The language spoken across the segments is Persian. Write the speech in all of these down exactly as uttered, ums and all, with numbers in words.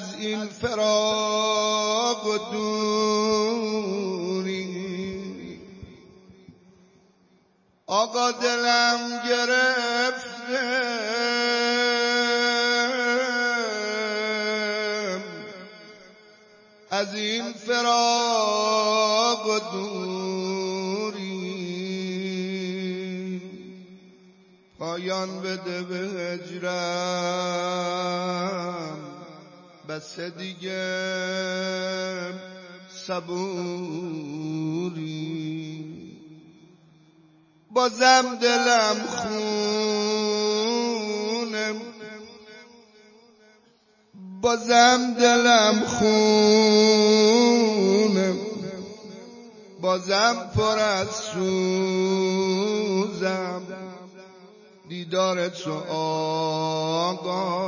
از این فراق و دوری. آقا دلم گرفته از این فراق و دوری. پایان بده به هجرم بس دیگه صبوری. بازم دلم خونه بازم دلم خونه بازم پر از سوزم. دیدار تو آقا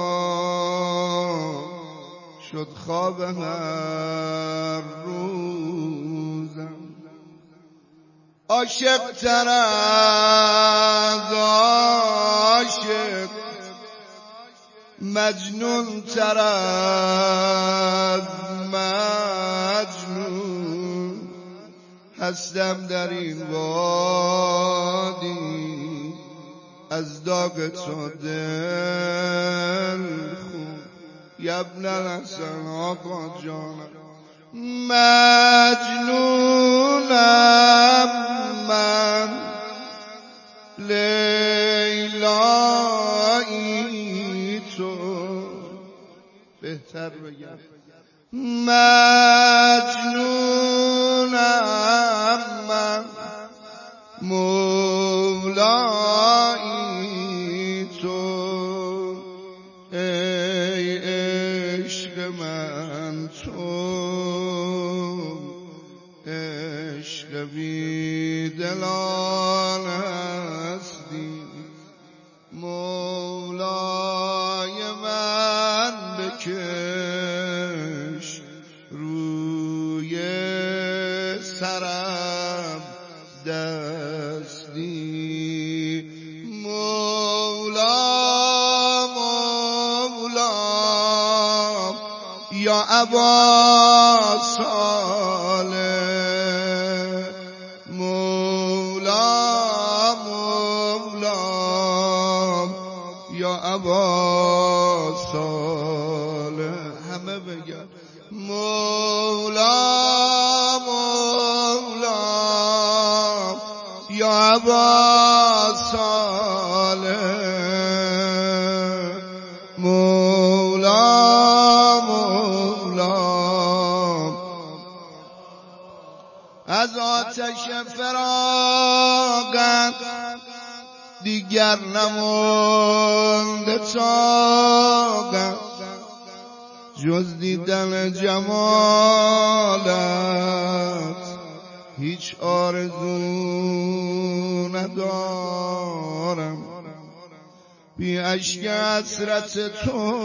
شد خواب هر روزم. عاشق تر از عاشق، مجنون تر از مجنون، هستم در این وادی از داغ تو دل خون. ابن الحسن آقا جانم مجنونم من، لیلایی تو بهتر بگم مجنونم من، مولایی تو. ای عشق من تو عشق بی دلان هستی. مولای من بکش روی سرم دستی. مولا مولا یا ابا صالح، مولا مولا یا ابا صالح. همه بگن مولا مولا یا ابا صالح، مولا مولا. از آتش فراقت دیگر نمونده طاقت، جز دیدن جمالت هیچ آرزو ندارم. بی اشک حسرت تو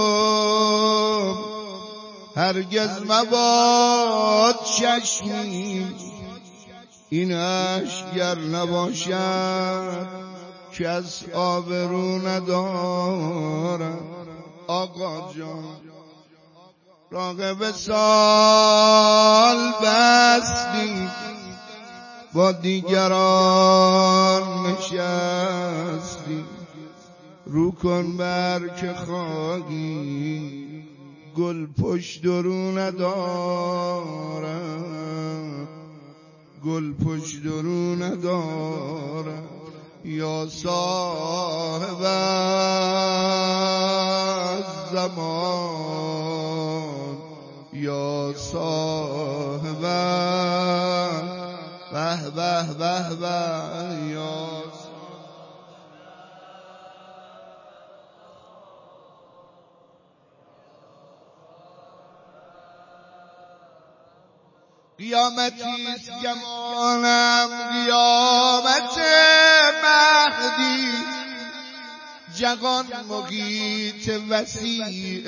هرگز مباد چشمی، این اشک گر نباشد که از آبرو ندارم. آقا جان راغب سال بستی، با دیگران نشستی. رو کن بر که خواهی گل پشت رو ندارم، گل پشت رو ندارم. یا صاحب زمان یا صاحب به به به به یا قیامتیست گمانم قیامت مهدی، جهان محیط وسیع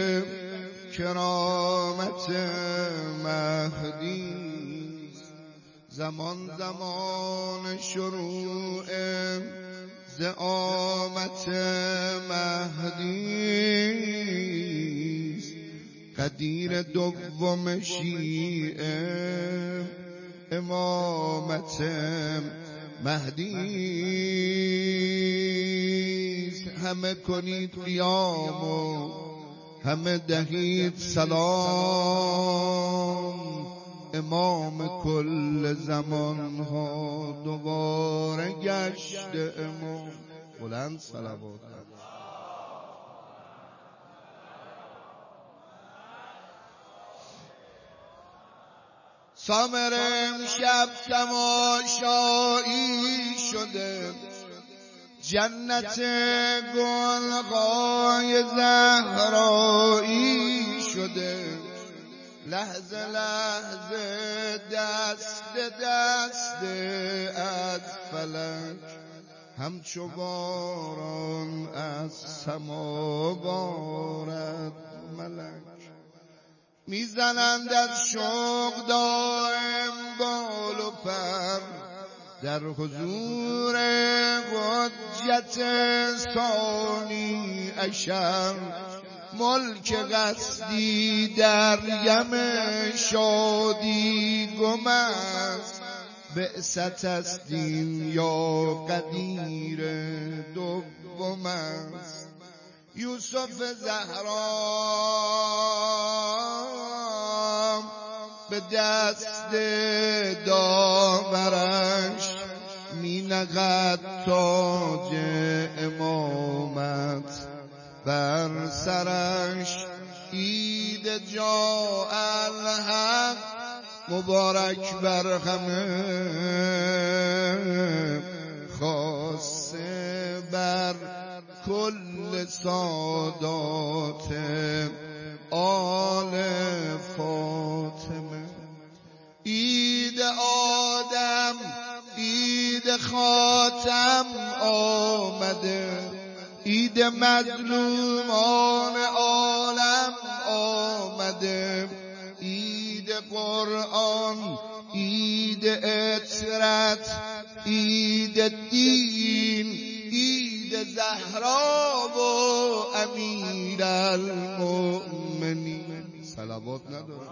کرامت مهدی. زمان زمان شروع زعامت مهدی، تقدیر دوم شیعه امامت مهدی، همه کنید قیام و همه دهید سلام. امام کل زمان ها دوباره گشت امام. بلند صلوات. سامر امشب تماشایی شده، جنت گلهای زهرایی شده. لحظه لحظه دست دست از فلک، همچو باران از سما بارد ملک. میزنند از شوق دائم بال و پر، در حضور حجت ثانی عشر. ملک قصدی در یم شادی گم است، بعثت است این یا قدیر دوم است. یوسف زهرا به دست داورش می نقد تاج امامت بر سرش. عید جاء الحق مبارک بر همه، خاصه بر کل سادات آل فاطمه. عید آدم عید خاتم آمده، عید مظلومان عالم آمده. عید قرآن عید اطرت عید دین، عید زهرا و امیر المؤمنین. صلوات نداره.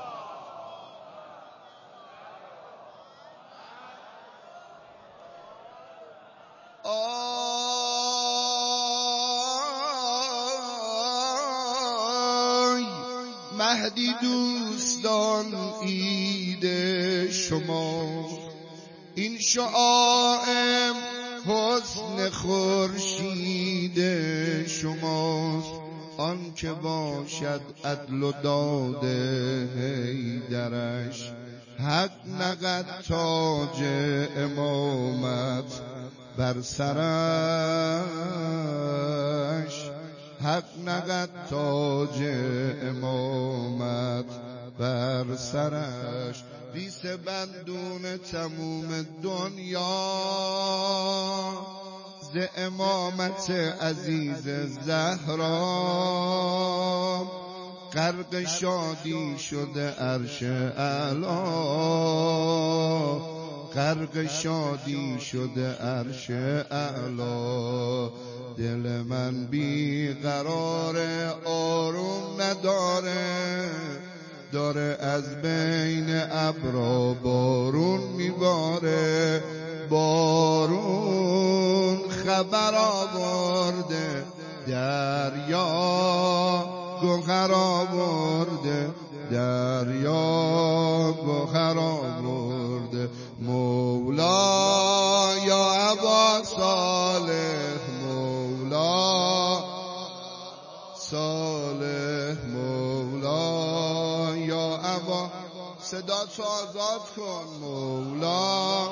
آی مهدی دوستان عید شما، این شعاع حسن خورشید شماست. آن که باشد عدل و داد حیدرش، حق نقد تاج امامت بر سرش. حق نقد تاج امامت بر سرش. ریس بندون تموم دنیا ز امامت عزیز زهرا. غرق شادی شده عرش اعلا، غرق شادی شده عرش اعلا. دل من بی قرار آروم نداره، داره از بین ابرا بارون میباره. بارون خبر آورده، دریا گوهر آورده، دریا گوهر آورده. مولا یا ابا صالح، مولا صالح، مولا یا ابا. صدا تو آزاد کن. مولا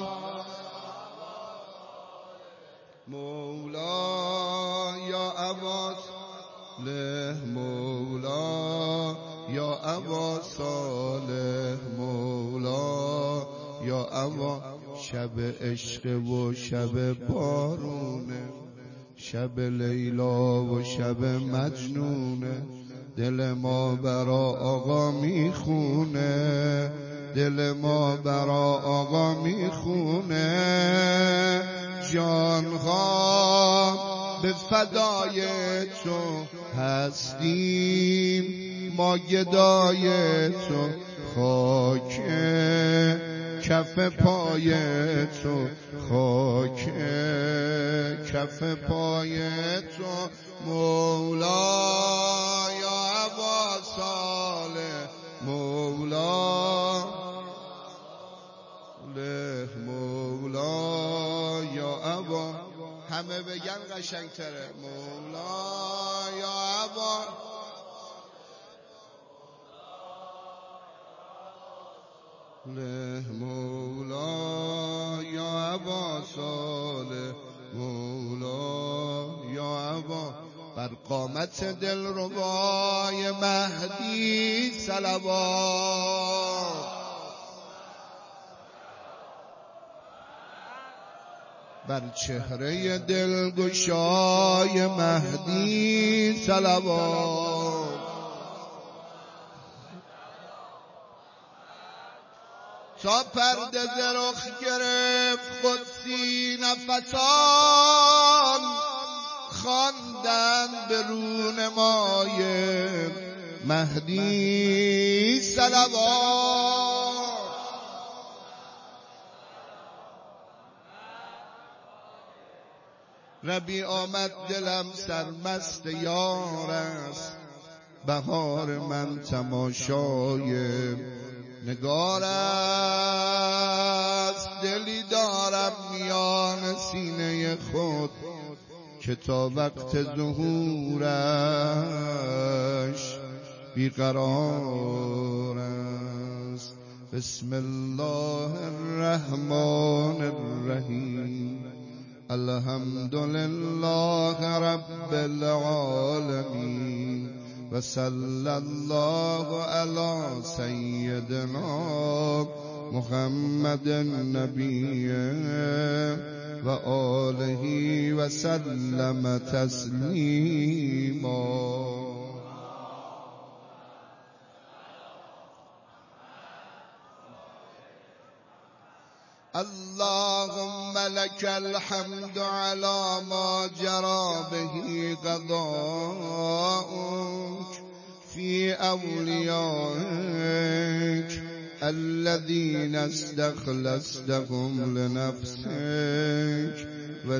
مولا یا ابا صالح، مولا یا ابا صالح، مولا یا ابا. شب عشق و شب بارونه، شب لیلا و شب مجنونه. دل ما برا آقا میخونه، دل ما برا آقا میخونه. جانها به فدای تو هستیم، ما گدای تو، خاک کف پای تو، خاک کف پای تو مولا یا ابا صالح، مولا له مولا یا ابا، همه بگن قشنگتره، مولا یا ابا له مولا یا ابا صالح، مولا یا ابا. بر قامت دلربای مهدی صلوات، بر چهره دلگشای مهدی صلوات. تا پرده زرخ گرفت قدسی نفسان، خواندند به رونمای مهدی صلوات. ربیع آمد دلم سرمست یار است، بهار من تماشای نگار است. دلی دارم میان سینه خود که تا وقت ظهورش بیقرار است. بسم الله الرحمن الرحیم، الحمد لله رب العالمین، و صلی الله علی سیدنا محمد النبی و آله و سلم تسلیما. اللهم لك الحمد على ما جرى به قضاؤك في أوليائك الذين استخلصتهم لنفسك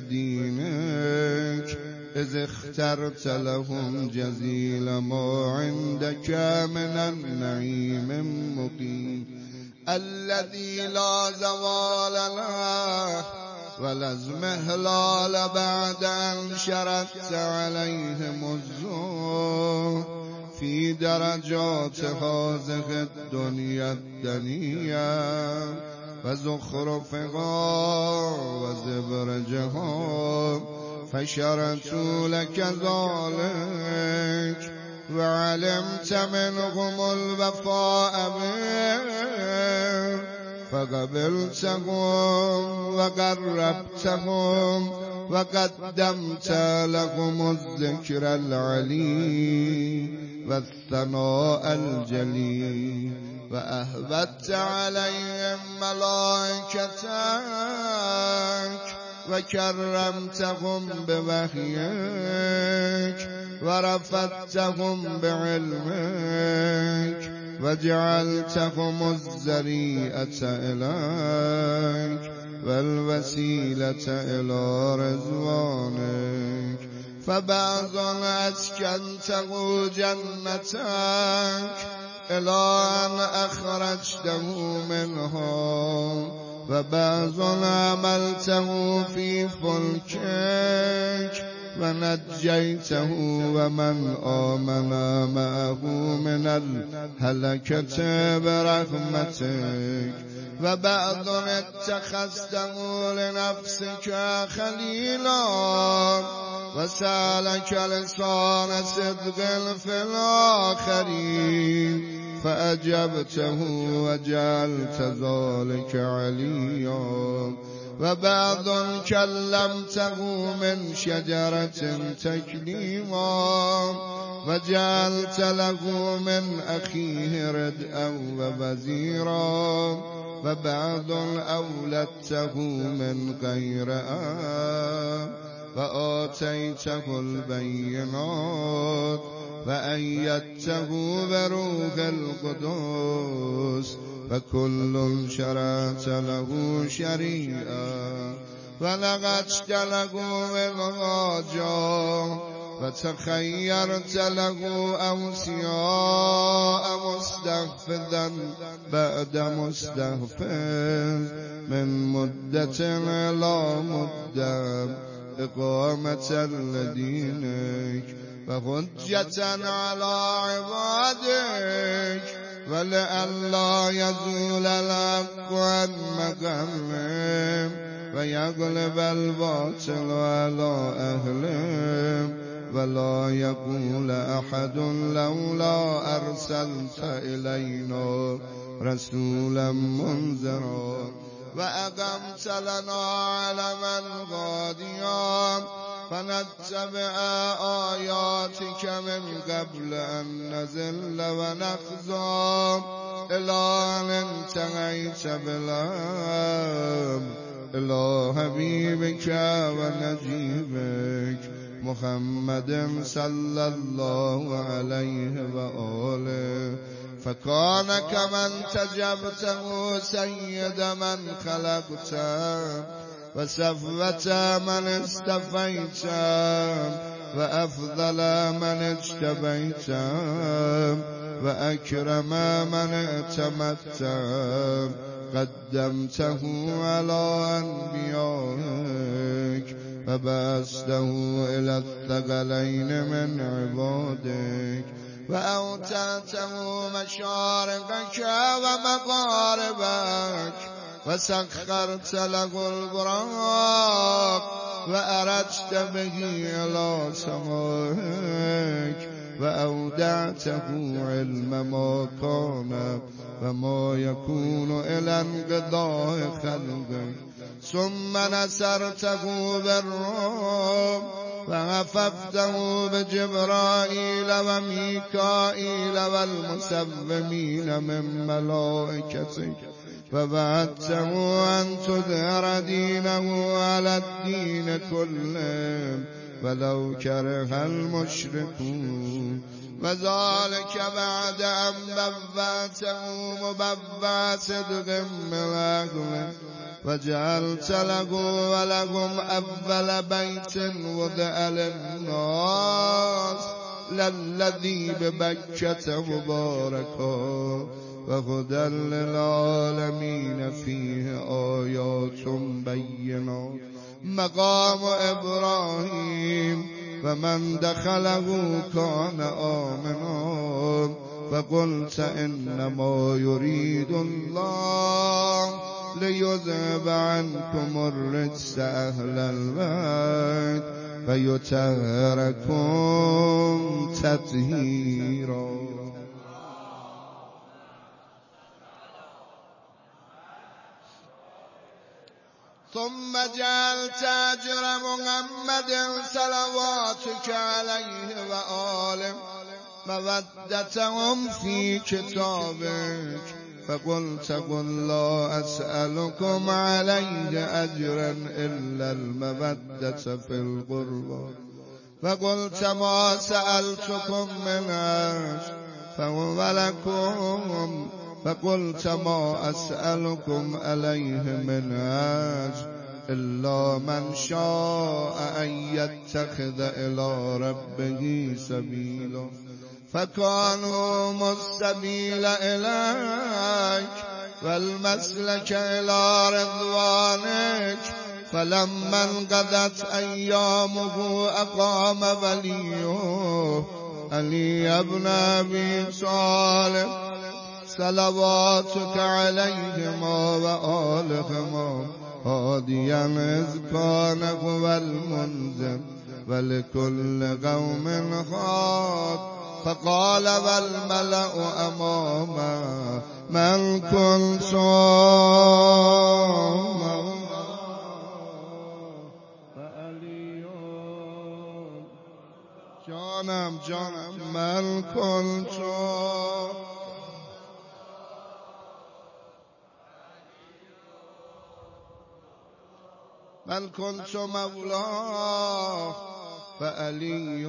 ودينك، إذ اخترت لهم جزيل ما عندك من النعيم المقيم الذي لا زوال له ولا ازمهلال بعد أن شرفت عليهم الزهد في درجات هذه الدنيا الدنيا وزخرفها وزبرجها، فشرتوا لك ذلك وعلمت منهم الوفاء به فقبلتهم وقربتهم وقدمت لهم الذكر العلي والثناء الجلي، وأهبت عليهم ملائكتك وكرمتهم بوحيك ورفعتهم بعلمك وجعلتهم الذريعة إليك والوسيلة إلى رضوانك. فبعضا أسكنته جنتك إلى أن أخرجته منها، وبعضا عملته في فلكك ونجيته ومن آمن معه من الهلكة برحمتك، وبعض اتخذته لنفسك خليلا وسألك لسان صدق في الآخرين فأجبته وجعلت ذلك عليا، وبعض كلمته من شجرة تكليما وجعلت له من أخيه ردءا ووزيرا، وبعض أولدته من غير آب وآتيته البينات وأيدته بروح القدس فكل شرعت له شريعا ولغت له الغاجا وتخيرت له أوسياء مستحفظا بعد مستحفظ من مدة إلى مدة إقامة لدينك وحجة على عبادك ولئلا يزول الحق عن مقامه ويغلب الباطل على أهله ولا يقول أحد لولا أرسلت إلينا رسولا منذرا وأقمت لنا علما غاديا فنتبع آياتك من قبل أن نزل ونخزى إلى أن انتهيت بالأمر إلى حبيبك ونجيبك محمد صلى الله عليه وآله فكان كمن تجبته سيد من خلقت وسفوة من استفيت وأفضل من اجتبيت وأكرم من اعتمدت قدمته على أنبيائك فبعثته إلى الثقلين من عبادك وأوتاته مشارقك ومغاربك وسخرت له البراق وأرجت به إلى سمائك وأودعته علم ما كان وما يكون إلى انقضاء خلقك ثم نصرته بالروم وغففته بجبرائيل وميكائيل والمسومين من ملائكتك فبعثته أن تظهر دينه على الدين كله ولو كره المشركون وذلك بعد أن ببعته مببع صدق من أهله وجعلت له ولهم أول بيت وضع للناس للذي ببكة مباركا وهدى للعالمين فيه آيات بينات مقام إبراهيم ومن دخله كان آمنا فقلت إنما يريد الله ليذهب عنكم الرجس أهل البيت فيطهركم تطهيرا. ثم جعلت أجر محمد صلواتك عليه وآله مودتهم في كتابك فقلت قل لا أسألكم عليه أجرا إلا المودة في القربى فقلت ما سألتكم من أجر فهو لكم فقلت ما أسألكم عليه من أجر إلا من شاء أن يتخذ إلى ربه سبيلا فكانوا السبيل إليك والمسلك إلى رضوانك فلما انقضت أيامه أقام وليه علي بن أبي طالب صلواتك عليهما وآلهما هاديا إذ كان هو المنذر ولكل قوم هاد فقال والملأ أماما من كنت فعلي جانم جانم من كنت من كنت مولاه فعلی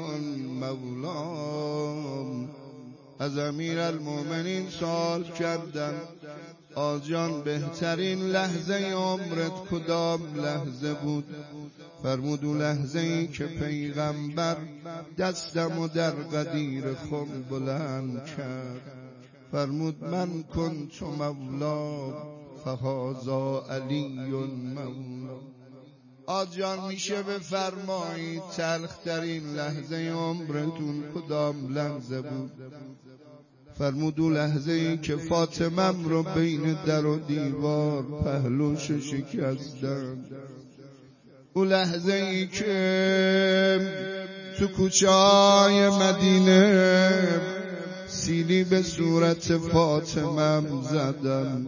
مولام. از امیر المؤمنین سوال کردن آجان بهترین لحظه عمرت کدام لحظه بود؟ فرمود اون لحظه ای که پیغمبر دستم و در غدیر خم بلند کرد، فرمود من کنت مولا فهذا علی مولا. آجان میشه بفرمایید تلخترین لحظه عمرتون کدام لحظه بود؟ فرمود اون لحظه ای که فاطمم رو بین در و دیوار پهلوش شکستن، اون لحظه ای که تو کوچه های مدینه سیلی به صورت فاطمم زدن.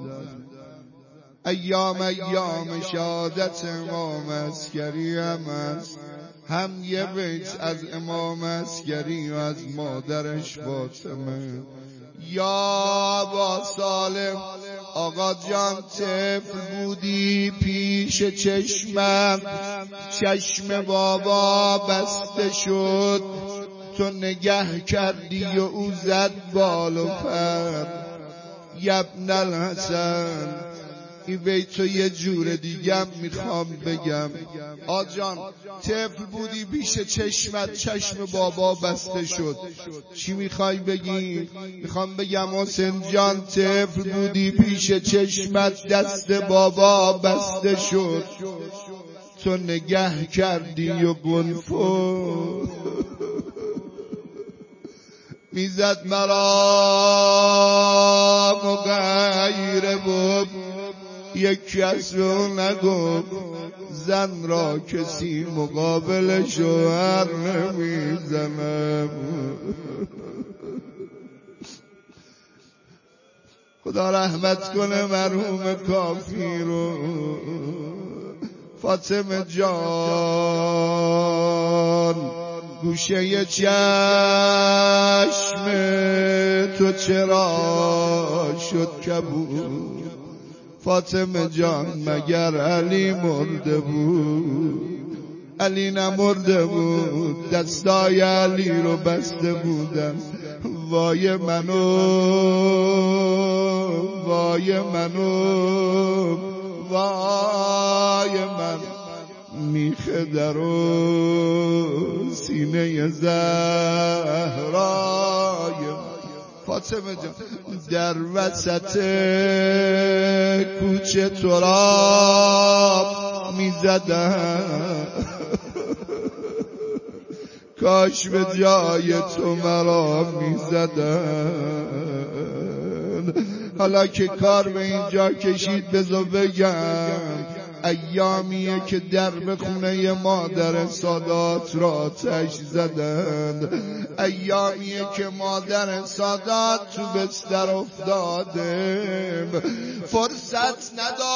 ایام ایام شهادت امام عسکری هم است، هم یه بیت از امام عسکری و از مادرش فاطمه. یا با سالم آقا جان طفل بودی پیش چشمم، چشم بابا بسته شد، تو نگه کردی و او زد بال و پر. یبن الحسن این بیتو یه جور دیگم میخوام بگم. آجان طفل بودی پیش چشمت، چشم بابا بسته شد، چی میخوای بگی؟ میخوام بگم حسین جان طفل بودی پیش چشمت، دست بابا بسته شد، تو نگه کردی و گنفو میزد مرا مغیر بود، یک کس رو نگفت زن را کسی مقابل شوهر نمیزنه. خدا رحمت کنه مرحوم کافی رو. فاطمه جان گوشه چشم تو چرا شد کبود؟ فاطمه جان مگر علی مرده بود؟ علی نمرده بود، دستای علی رو بسته بودن. وای منو وای منو وای من، میخه در و سینه زهرای فاطمه جان در وسط کوچه تو را میزدن. کاش به جای تو مرا میزدن. حالا که کار به اینجا کشید بذار بگم ایامیه که درب خونه مادر سادات را آتش زدند. ایامیه که مادر سادات تو بستر افتاده، فرصت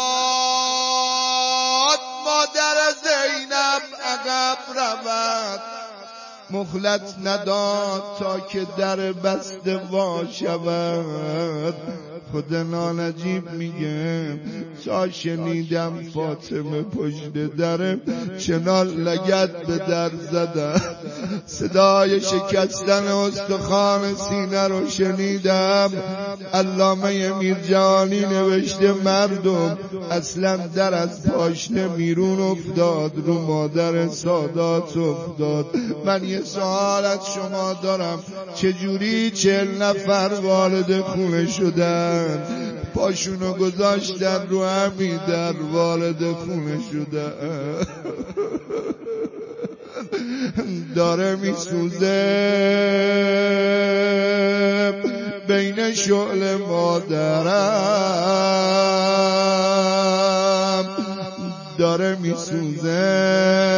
نداد مادر زینب عقب رود، مهلت نداد تا که در بسته وا شود. خود نانجیب میگه تا شنیدم فاطمه پشت در چنان لگد به در زدن، صدای شکستن استخوان سینه رو شنیدم. علامه میرجانی نوشته مردم اصلا در از پاشنه میرون افتاد، رو مادر سادات افتاد. من یه سوال از شما دارم، چجوری چهل نفر وارد خونه شدن؟ پاشونو گذاشتن رو همین در وارد خونه شدن. داره میسوزه بین شعل مادرم، داره میسوزه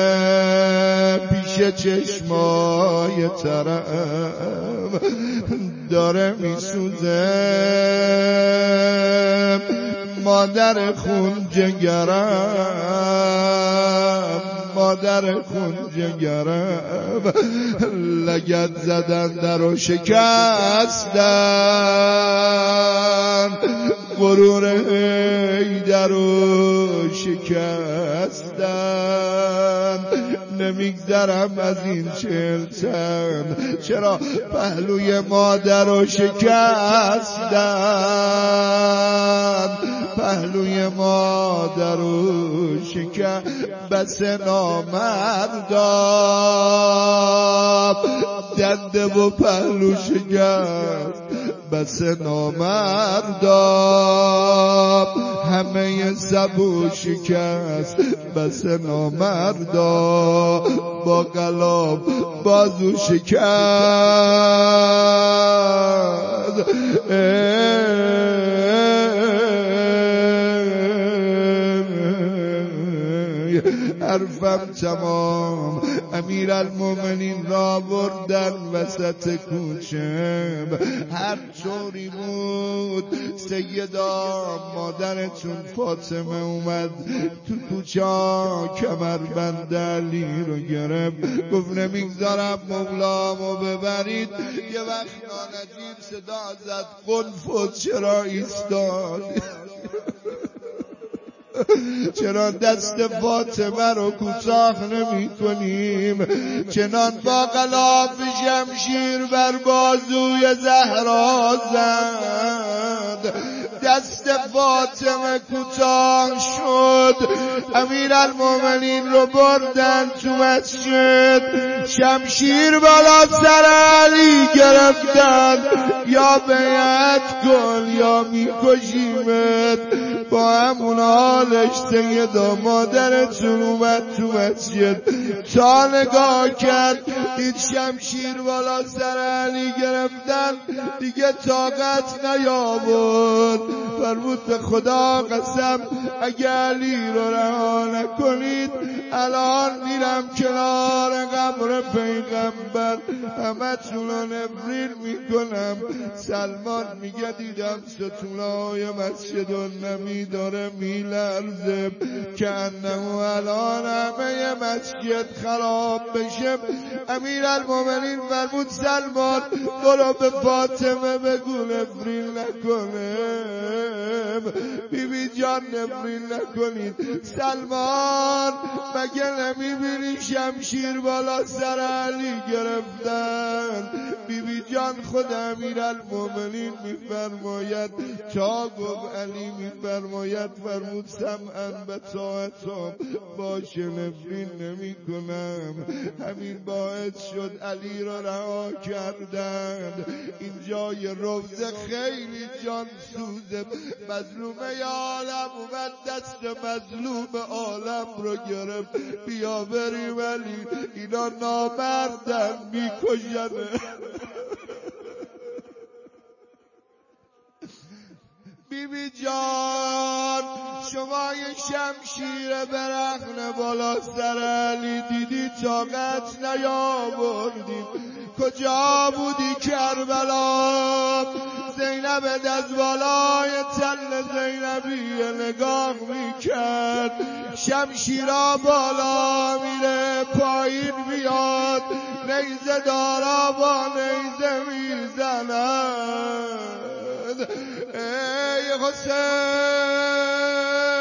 پیش چشمای ترم، داره میسوزه مادر خون جگرم، مادر خون جگرم. لگد زدن در و شکستن، غرور در و شکستن. نمیگذرم از این چهلتن. چرا پهلوی مادر رو شکستن، پهلوی مادر رو شکست بس نامردان، دنده و پهلو شکست بس نامردان، همه سبو شکست بس نامردان، با قلاب بازو شکست. حرفم تمام، امیرالمومنین را بردن وسط کوچه، هر طوری بود سیدا مادرتون فاطمه اومد تو کوچه، کمربند علی رو گرفت، گفت نمیگذارم مولامو ببرید. یه وقت نانجیب صدا زد قنفذ، چرا ایستاد؟ چرا دست فاطمه رو کوتاه نمی کنیم؟ چنان با غلاف شمشیر بر بازوی زهرا زد، دست فاطمه کوتاه شد. امیرالمومنین رو بردن تو مسجد، شمشیر بالا سر علی گرفتن، یا بیعت کن یا میکشیمت. با همون حالش سیدا مادرتون اومد تو مسجد، تا نگاه کرد دید شمشیر بالا سر علی گرفتن، دیگه طاقت نیاورد. فرمود به خدا قسم اگه علی رو رها نکنید الان میرم کنار قبر پیغمبر همتون رو نفرین میکنم. سلمان میگه دیدم ستونای مسجد النبی داره میلرزه که انه الان همه مسجد خراب بشه. امیرالمومنین فرمود سلمان برو به فاطمه بگو نفرین نکنه، بی بی جان نفرین نکنید. سلمان مگه نمیبینی شمشیر بالا سر علی گرفتن؟ بی بی جان خود امیرالمومنین میفرماید تا گفت علی میفرماید فرمود سمعا و طاعتا، باشه نفرین نمی کنم. همین باعث شد علی را رها کردند. این جای روزه خیلی جان سوزه، مظلوم عالم اومد دست مظلوم عالم رو گرفت، بیا بریم علی اینا نامردن میکشنه. بی بی جان شما یه شمشیر برهنه بالا سر علی دیدی طاقت نیاوردی، کجا بودی کربلا؟ زینب از بالای تل زینبیه نگاه میکرد، شمشیرا بالا میره پایین بیاد، نیزه دارا با نیزه میزند. ای حسین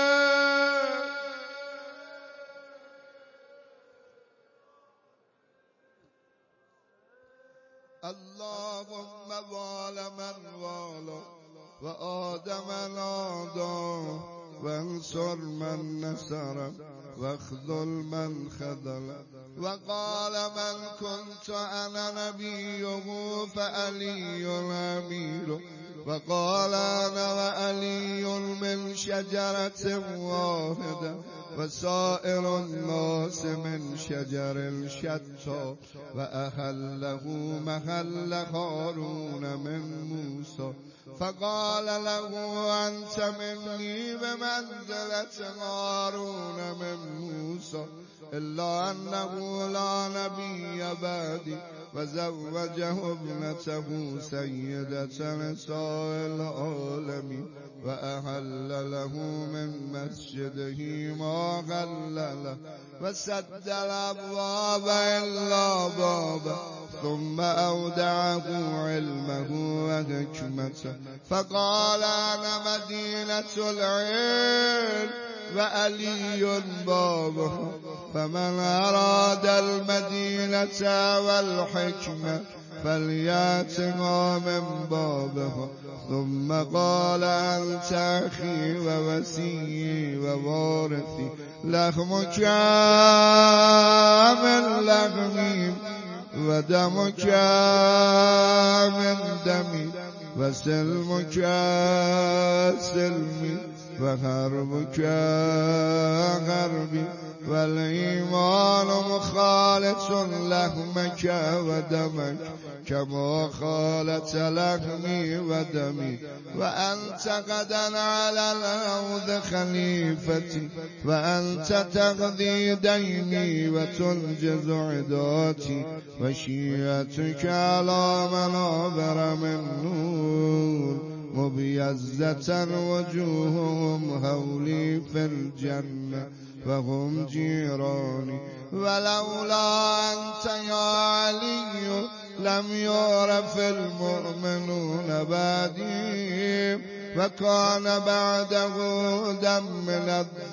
اللهم وال من والا و آدم نادا و انصر من نصر و خذل من خذل. و قال من كنت انا نبيه فعلي الامير، وقال انا وعلي من شجرة واحدة وسائر الناس من شجر الشتى، وأحله محل هارون من موسى. فقال له أنت مني بمنزلة هارون من موسى، إلا أنه لا نبي بعدي، وزوجه ابنته سيدة نساء العالمين، وأحل له من مسجده ما غلله، وسد الأبواب إلا بابا، ثم أودعه علمه وحكمته، فقال أنا مدينة العلم وعلي بابه. فمن أراد المدينة والحكمة فليأتها من بابه. ثم قال أنت أخي ووسيي ووارثي، لحمك من لحمي ودمك من دمي وسلمك سلمي وحربك حربي، والإيمان مخالط لحمك ودمك كما خالت لحمي ودمي. وأنت غدا على الأرض خليفتي، وأنت تقضي ديني وتنجز عداتي، وشيعتك على منابر من نور مبيزة وجوههم هولي في الجنة وهم جيراني. ولولا أنت يا علي لم يعرف المؤمنون بعدي، وكان بعده هدى من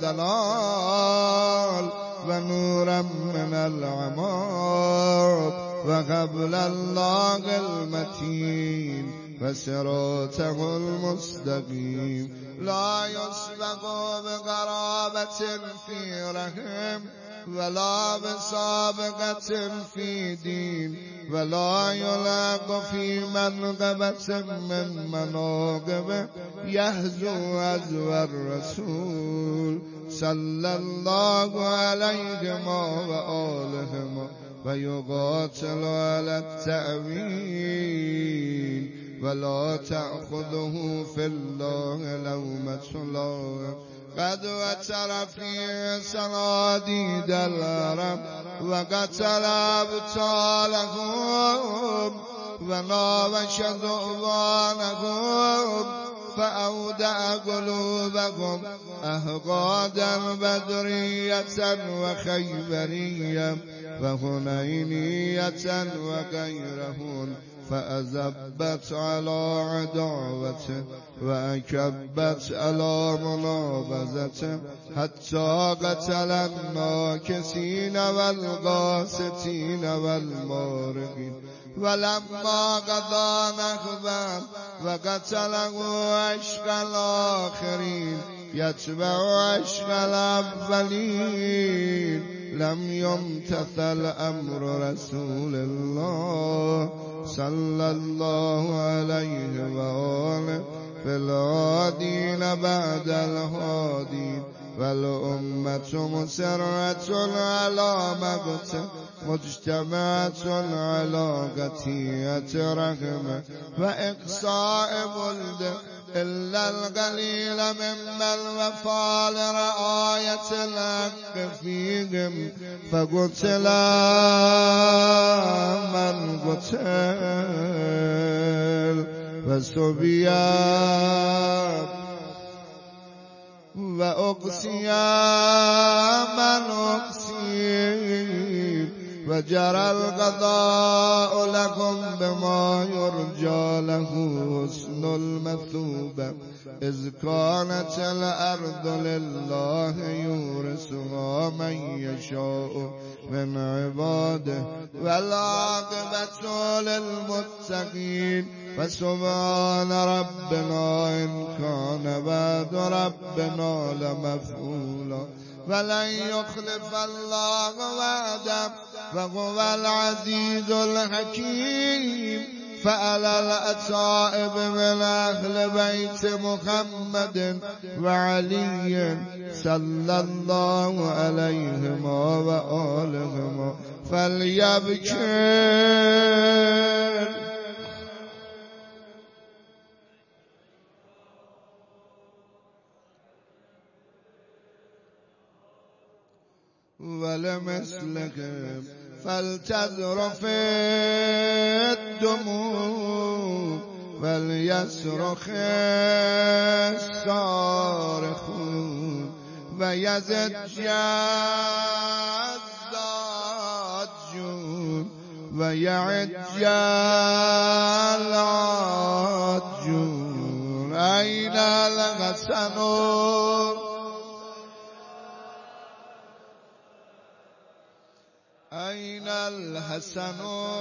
الضلال ونورا من العماد، وقبل الله المتين وصراطه المستقيم. لا يسبق بقرابة في رحم، ولا بسابقة في دين، ولا يلاق في منقبة من مناقبه، يهزو عزو الرسول صلى الله عليهما وآلهما، ويقاتل على التأويل، ولا تأخذه في الله لومة لائم. قد وتر في صناديد العرب وقتل أبطالهم، وناوش ذؤبانهم، فأودع قلوبهم أهقادا بدرية وخيبرية وهنينية وغيرهن، فأزبت على عداوته وأكبت على منابذته، حتى قتل الناكسين والغاستين والمارقين. ولما قضى نخبا وقتله عشق الآخرين يتبع عشق الأولين، لم يمتثل أمر رسول الله صلى الله عليه وآله في الهادين بعد الهادين. والأمة مسرة على مقته، مجتمعة على قطيعة رحمه وإقصاء بلده، إلا القليل ممن وفى لرعاية الحق فيهم، فقتل من قتل وسبيا وأقسي من أقسي، وجرى القضاء لكم بما يرجى له حسن المثوبة، إذ كانت الأرض لله يورثها من يشاء من عباده، والعاقبة للمتقين. فسبحان ربنا إن كان بعد ربنا لمفعولا، فلن يخلف الله وعده وهو العزيز الحكيم. فعلى الأصائب من أهل بيت محمد وعلي صلى الله عليهما وآلهما فليبكر. ولمثلهم فلتذرف الدموع وليصرخ الصارخون ويزج الضاجون ويعج العاجون. أين الغسنون الحسن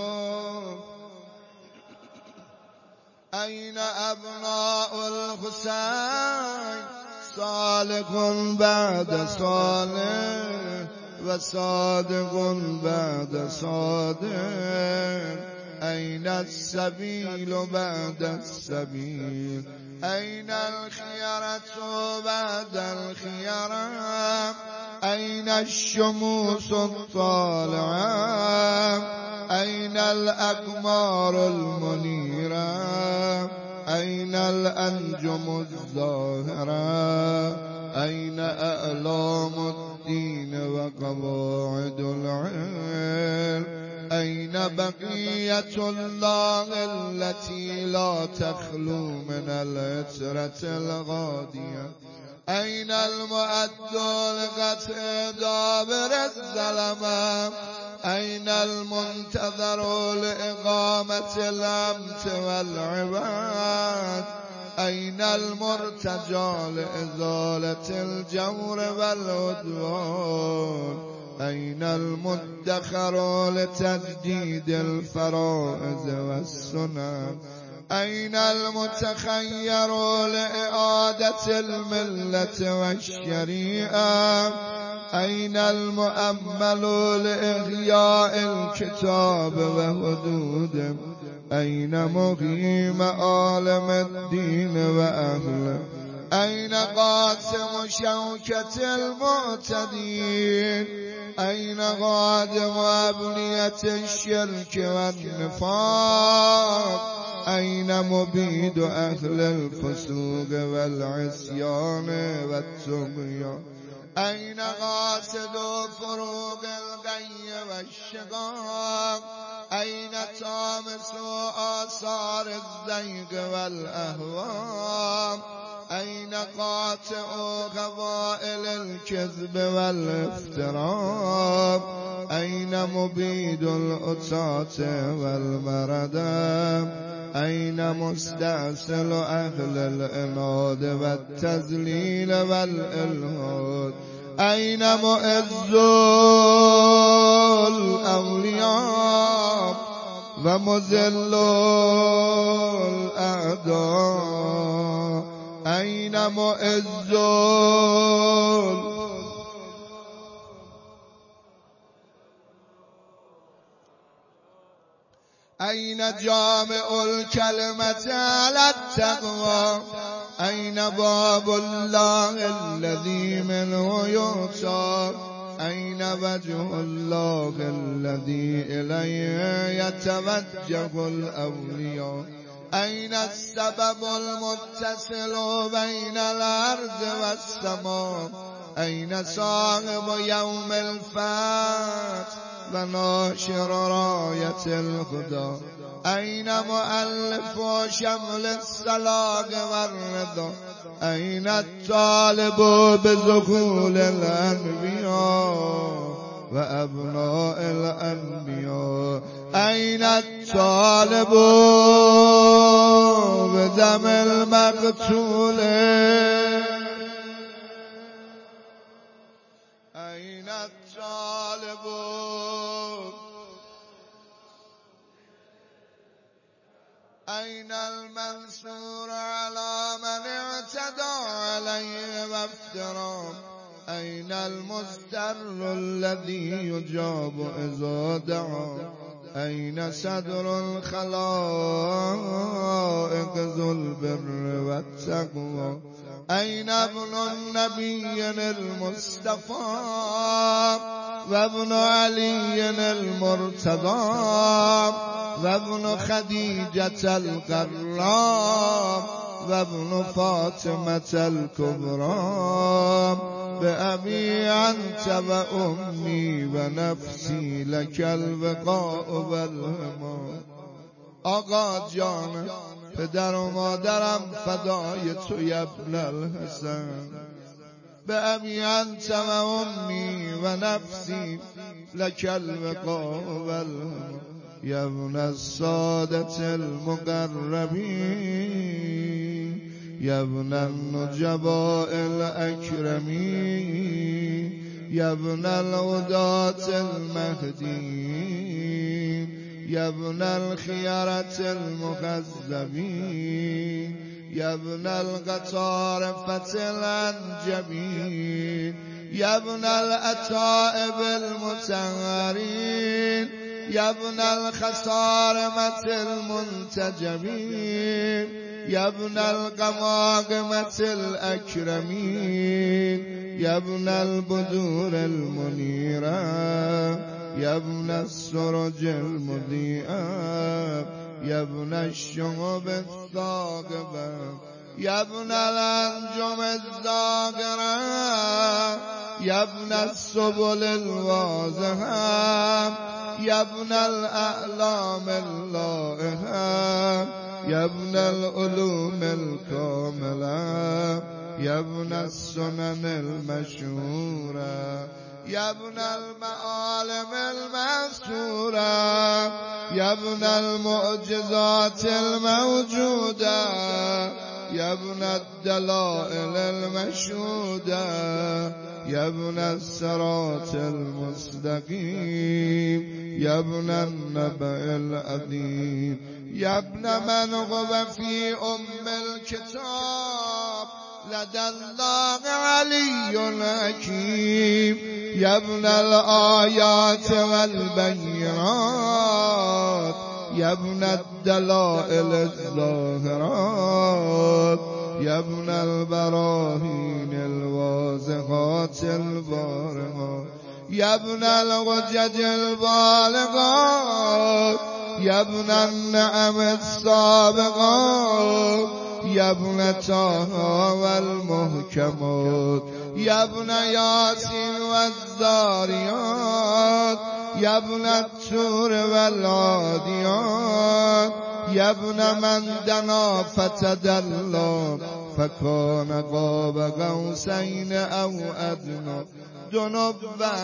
أين أبناء الحسين صالح بعد صالح وصادق بعد صادق أين السبيل بعد السبيل أين الخيرة بعد الخيرة أين الشموس الطالعة أين الأقمار المنيرة أين الأنجم الزاهرة أين أعلام الدين وقواعد العلم أين بقية الله التي لا تخلو من العترة الغادية أين المؤد لقطع دابر الظلمة أين المنتظر لإقامة الأمت والعباد أين المرتجى لإزالة الجور والعدوان أين المدخر لتجديد الفرائض والسنن أين المتخير لإعادة الملة والشريعة أين المؤمل لإحياء الكتاب وحدوده أين مقيم عالم الدين وأهله أين قاسم شوكة المعتدين أين قادم أبنية الشرك والنفاق أين مبيد أهل الفسوق والعصيان والطغيان أين قاصد فروق الغي والشقاق أين طامس آثار الزيغ والأهواء أين قاطع قبائل الكذب والافتراء أين مبيد الأساة والمردى أين مستأصل أهل الإناد والتذليل والإلحاد أين مؤذ الأولياء ومذل الأعداء أين مؤذ أين جامع الكلمة على التقوى أين باب الله الذي منه يؤتى أين وجه الله الذي إليه يتوجه الأولياء أين السبب المتصل بين الأرض والسماء أين صاحب يوم الفتح وناشر راية الهدى أين مؤلف شمل الصلاة والرضا أين الطالب بذخول الأنبياء وأبناء الأنبياء أين الطالب بدم المقتول أين الطالب أين المنصور على من اعتدى عليه وافترى أين المستر الذي يجاب إذا دعا أين صدر الخلائق ذو البر والتقوى أين ابن النبي المصطفى وابن علي المرتضى وابن خديجة القرام وابن فاطمة الكبرى بأبي أنت وأمي ونفسي لك البقاء والهما آقا جان پدر و مادرم فدای توی ابن الحسن بأبي أنت وأمي ونفسي لك البقاء والهما يا ابن السادة المقربين يا ابن النجباء الأكرمين يا ابن الهداة المهديين يا ابن الخيرة المخزبين يا ابن القطارفة الأنجبين يا ابن الأتائب المتهرين يا ابن الخصارمة المنتجبين يا ابن القماقمة الأكرمين يا ابن البدور المنيرة يا ابن السرج المضيئة يا ابن الشعب الثاقبة يا ابن الأنجم الزاقرة يا ابن السبل الواضحة يا ابن الأعلام اللائحة يا ابن العلوم الكاملة يا ابن السنن المشهورة يا ابن المعالم المسطورة يا ابن المعجزات الموجودة يا ابن الدلائل المشهودة يا ابن الصراط المستقيم يا ابن النبأ العظيم يا ابن من غب في أم الكتاب لدى الله علي حكيم يا ابن الآيات والبينات يا ابن الدلائل الظاهرات يا ابن البراهين الواضحات البارقات يا ابن الغجج البالغات يا ابن النعم السابقات يا ابن طه والمحكمات يا ابن ياسين والذاريات يا ابن التور والعاديات يا ابن من دنا فتدلى فكان قاب قوسين أو أدنى جنبا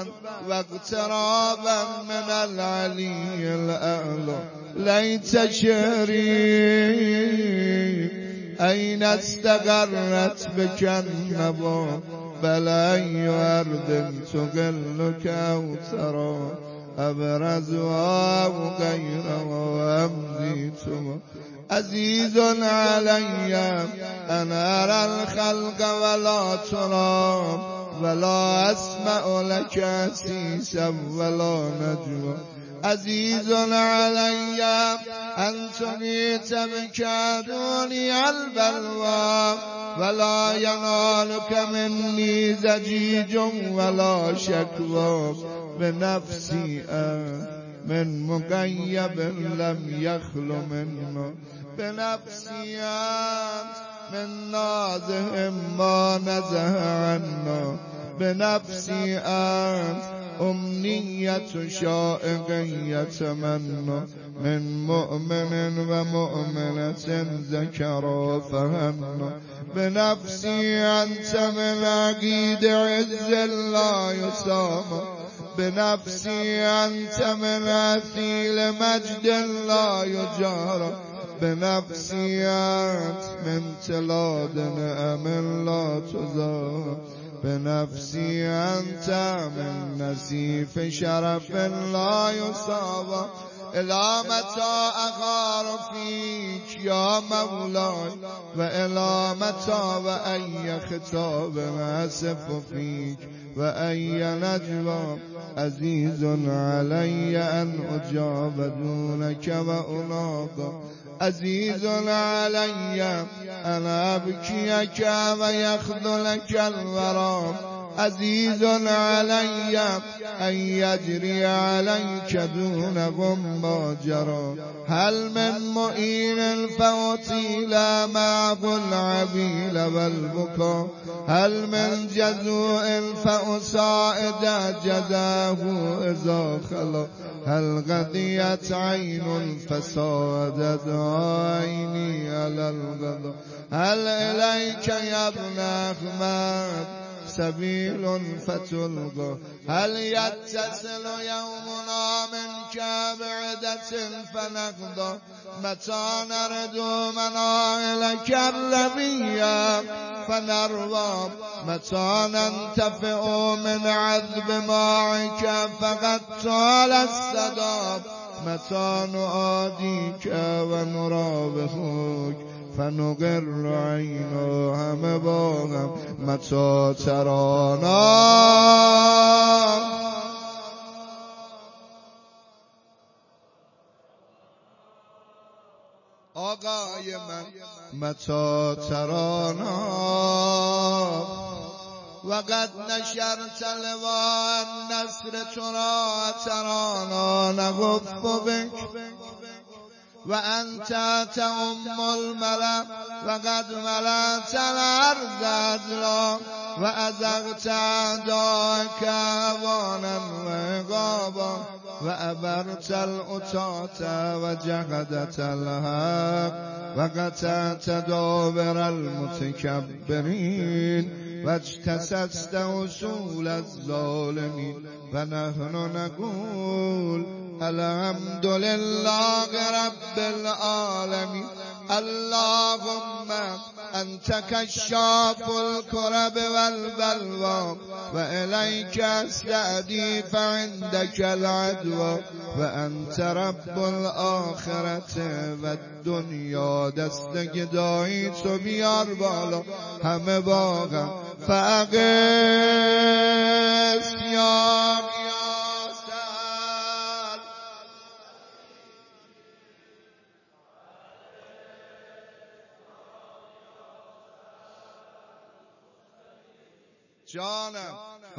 واقترابا من العلي الأعلى ليت شعري أين استقرت بك النبا بل أي أرض تقلك أو ترى أبرز أو غير وأمضيتما عزيز علي أن أرى الخلق ولا ترى ولا أسمع لك أسيسا ولا نجوى عزيز علي أن تميت بك دوني البلوى ولا ينالك مني زجيج ولا شكوى بنفسي من مقيب لم يخل منه بنفسي من نازه ما نزه عنه بنفسي أنت أمنية شائق يتمنى من مؤمن ومؤمنة ذكر فهمنا بنفسي أنت من عقيد عز لا يسامى بنفسي أنت من أثيل مجد لا يجارى بنفسي أنت من تلاد نعم لا تزار بنفسي أنت من نسيف شرف لا يصاب إلى متى أغار فيك يا مولاي وإلى متى وأي خطاب أسف فيك وأي نجوى عزيز علي أن أجاب دونك وأناض عزيز علي أن أبكيك ويخذلك الورى عزيز علي أن يجري عليك دون غم جرى هل من مؤين الفوت لا معه العبيل والبكاء هل من جزوء فأساعد جزاه إذا خلا هل غذيت عين فسادت عيني على الغضا هل إليك يا ابن أحمد سبيل فتلقى هل يتصل يومنا منك بعدة فنقضى متى نرد منائلك الربية فنروى متى ننتفع من عذب معك فقد طال السداب متى نعاديك ونراوحك فنقر عینا همه با هم متى ترانا آقای من متى ترانا وقد نشرت لواء النصر ترى ترانا نغف بك وأنت تأم الملأ وقد ملأت الأرض عدلا وأزغت أعداءك أوانا وعقابا وأبرت الأتاة وجحدت الحق وقطعت دابر المتكبرين واجتسست أصول الظالمين ونحن نقول الحمد لله رب العالمين اللهم أنت كشاف الكرب والبلوى وإليك أستأدي فعندك العدوى وأنت رب الآخرة والدنيا دست گدایی تو بیار بالا همه باغم فاغث یا جانم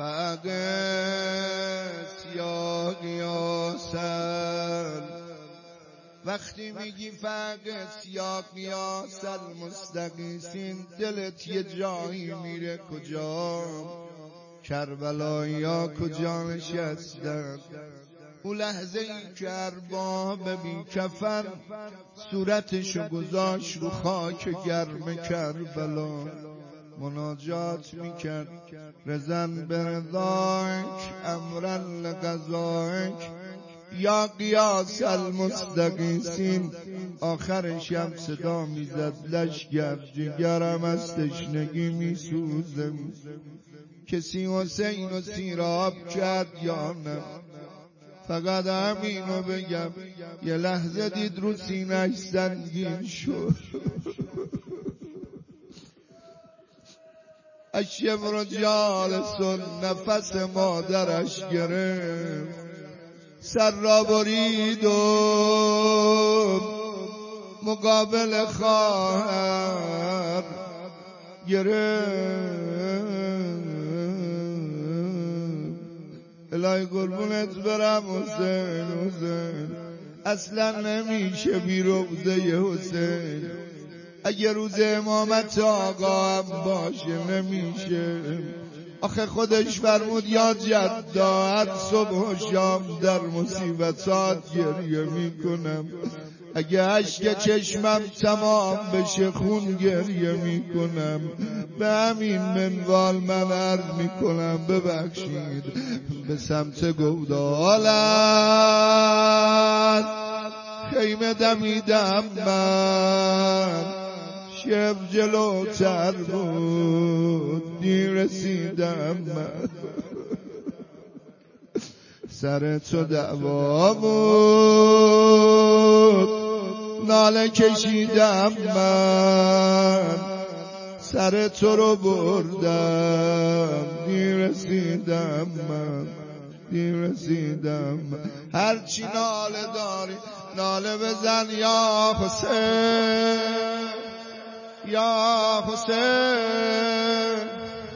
فاغث یا غیاث. وقتی میگی فاغث یا غیاث المستغیثین دلت یه جایی میره. کجا؟ کربلایی ها کجا نشستن اون لحظه ای که ارباب بی کفن صورتشو گذاشت رو خاک گرم کربلا مناجات میکرد رزن برضاک امرا لقضاک یا قیاس المستغیثین. آخرش هم صدا میزد لشگر جگرم از تشنگی میسوزه. کسی حسین و سیراب کرد یا نه؟ فقط همینو بگم یه لحظه دید رو سینه‌اش سنگین شد. اشیب جالسون نفس مادرش گرفت سر را برید و مقابل خواهر گرفت. الهی قربونت برم حسین حسین اصلا نمیشه بی روضه حسین. اگه روز امامت آقا هم باشه نمیشه. آخه خودش فرمود یا جدا هر صبح و شام در مصیبتات گریه میکنم. اگه اشک چشمم تمام بشه خون گریه میکنم. به همین منوال من عرض میکنم ببخشید به سمت گودالت خیمه دمیدم من. شب جلوتر بود دیر رسیدم من. سر تو دعوا بود ناله کشیدم من. سر تو رو بردم دیر رسیدم من دیر رسیدم من. هرچی ناله داری ناله بزن یا حسین یا حسین.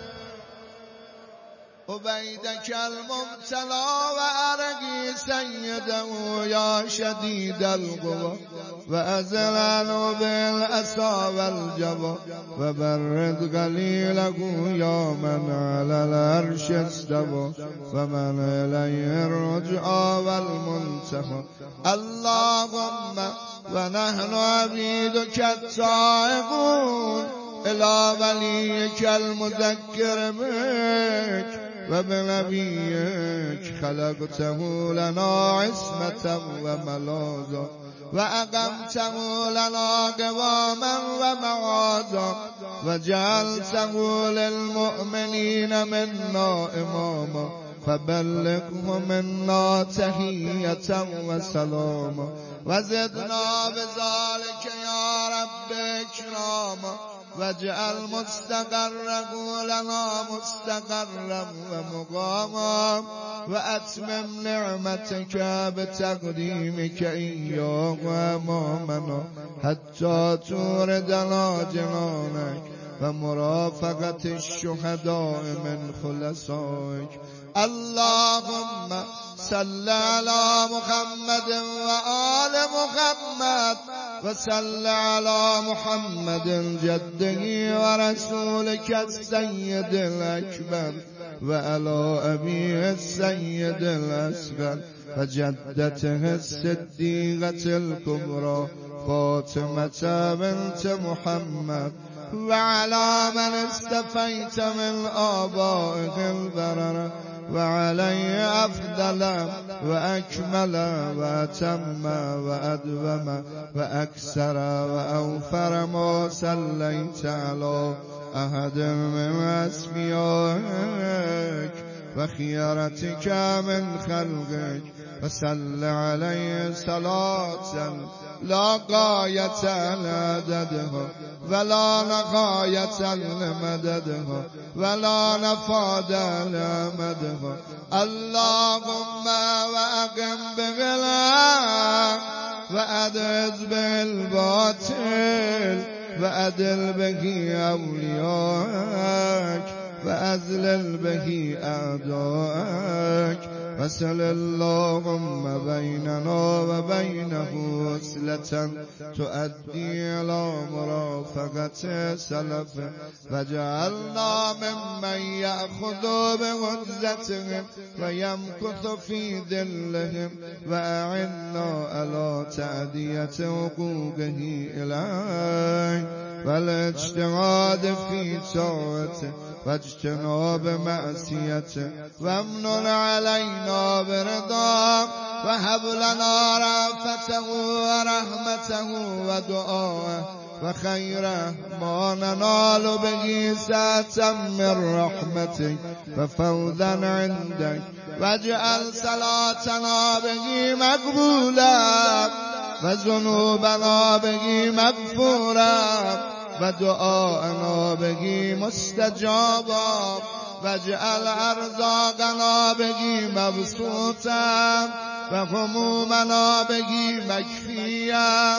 عبیدک المبتلا و عرقی سیده یا شدید القوا و ازلن بالعصا والجوا و برد قلیله یا من علی العرش استوا و من الیه الرجعا والمنتهى. اللهم و نحن عبیدک التائبون الى ولیک المذکر بک و بنبیک خلقته لنا عصمتا و ملاذا و اقمته لنا قواما و معاذا و جعلته للمؤمنین منا اماما فبلغه منا تحية وسلاما وزدنا بذلك يا رب اكراما واجعل مستقره لنا مستقرا ومقاما وأتمم نعمتك بتقديمك إياه أمامنا حتى توردنا جنانك ومرافقة الشهداء من خلصائك. اللهم صل على محمد وآل محمد وصل على محمد جده ورسولك السيد الأكبر وعلى أبيه السيد الأصغر وجدته الصديقة الكبرى فاطمة بنت محمد وعلى من استفيت من آبائه البررة وعليه أفضل وأكمل وأتم وأدوم وأكثر وأوفر ما صليت على أحد من أسميائك وخيرتك من خلقك وصل عليه صلاة لا غاية لعددها ولا نهاية لمددها ولا نفاد لمدها. اللهم وأقم بالحق وأدز بالباطل وأدل به أولياءك وأذلل به أعداءك وصل اللهم بيننا وبينه وصلة تؤدي إلى مرافقة سلفه وجعلنا ممن يأخذ بغزتهم ويمكث في ذلهم وأعنا على تعدية حقوقه إليه والاجتهاد في طاعته واجتناب معصيته وامنن علينا برضاك وهب لنا رأفته ورحمته ودعاءه وخيره ما ننال به ساعة من رحمتك وفوزا عندك واجعل صلاتنا به مقبولا وذنوبنا به مغفورا ودعاءنا به مستجابا واجعل أرزاقنا به مبسوطا وهمومنا به مكفيا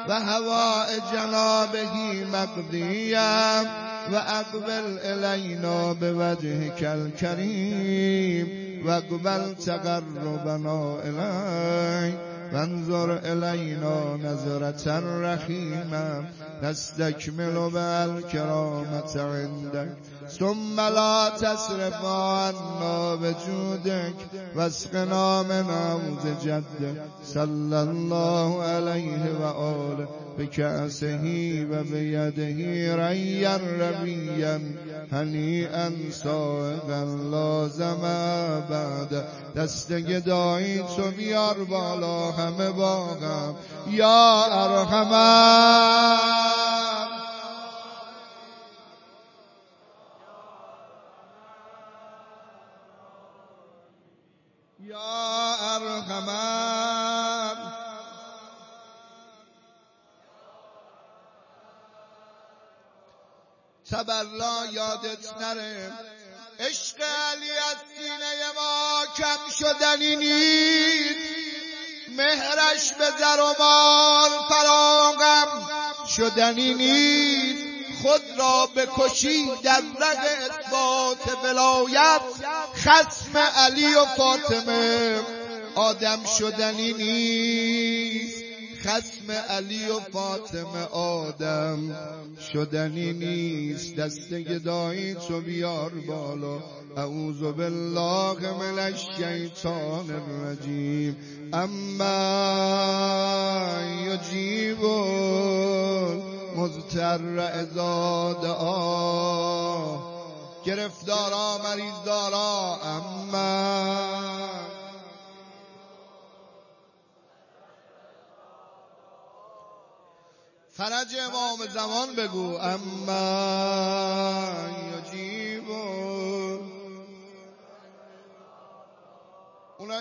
وهوائجنا به مقضيا وأقبل إلينا بوجهك الكريم واقبل تقربنا إليك وانظر إلينا نظرة رحيمة نستكمل بها الكرامة عندك ثم لا تصرف عنا بجودك واسقنا من عوض جدك صلى الله عليه وآله بكأسه وبيده ريا ربيا هنيئا سائغا لازما بعد دست گدایی تو بیار بالا همه باغم یا ارحمن یا ارحمن تبرلا یادت نره عشق علی از سینه ما کم شدنی نیست مهرش به زر و مال فراغم شدنی نیست خود را بکشی در رگ اثبات ولایت خصم علی و فاطمه آدم شدنی نیست خصم علی و فاطمه آدم شدنی نیست دست گدایی تو بیار بالا اعوذ بالله من الشیطان الرجیم اما یجیب مضطر اذا دعا گرفتارا مریضدارا اما فرج امام زمان بگو اما یجیب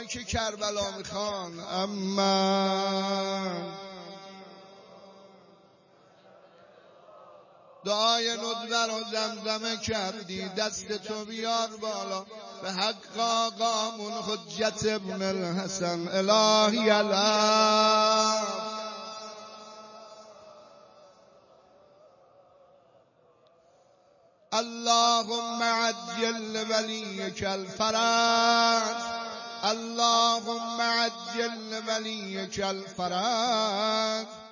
اونایی که کربلا میخوان اما دعای ندبر و زمزمه کردی دست تو بیار بالا به حق آقامون حجت ابن الحسن الهی الام. اللهم عجل وليك الفرج، اللهم عجل وليك الفرج.